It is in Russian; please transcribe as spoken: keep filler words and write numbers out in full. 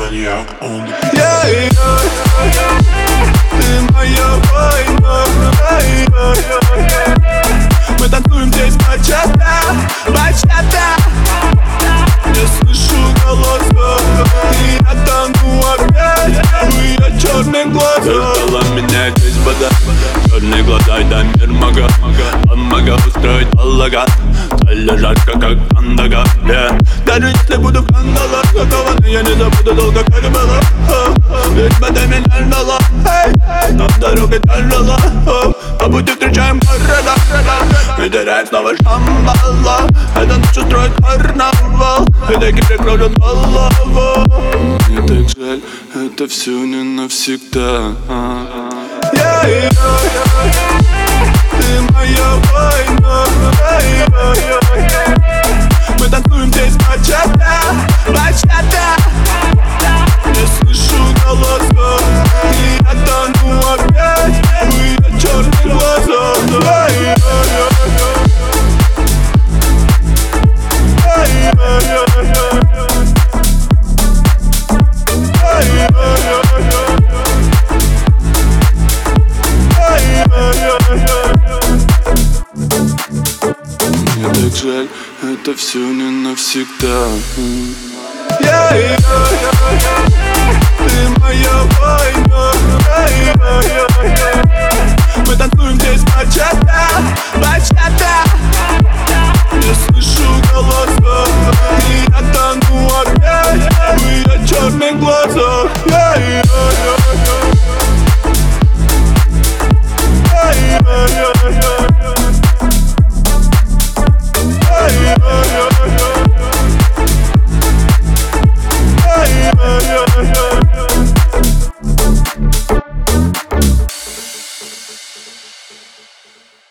Maniac on the beat. Yeah, yeah, yeah. Ты моя война. Мы танцуем здесь бачата, бачата. Я слышу голоса, и я тону опять в ее черных глазах. Зеркало меня здесь вода, черные глаза, это мир мага. Он мага устроить балаган, стали жарко, как кандага, yeah. Даже если буду в кандалах закованы, я не забуду долго, как было. Ведь ты меня ждала, нам дорога тяжела. По пути встречаем города, и теряем снова шамбала. Эта ночь устроит карнавал, и таки прикроют голову. Мне так жаль, это все не навсегда. Yeah, yeah, yeah. Ты моя война. Мы танцуем здесь бачата, бачата. Я слышу голоса, и я тону опять в ее черных глазах. Yeah, yeah, yeah. Yeah, yeah, yeah. Мне так жаль, это все не навсегда. Yeah, yeah.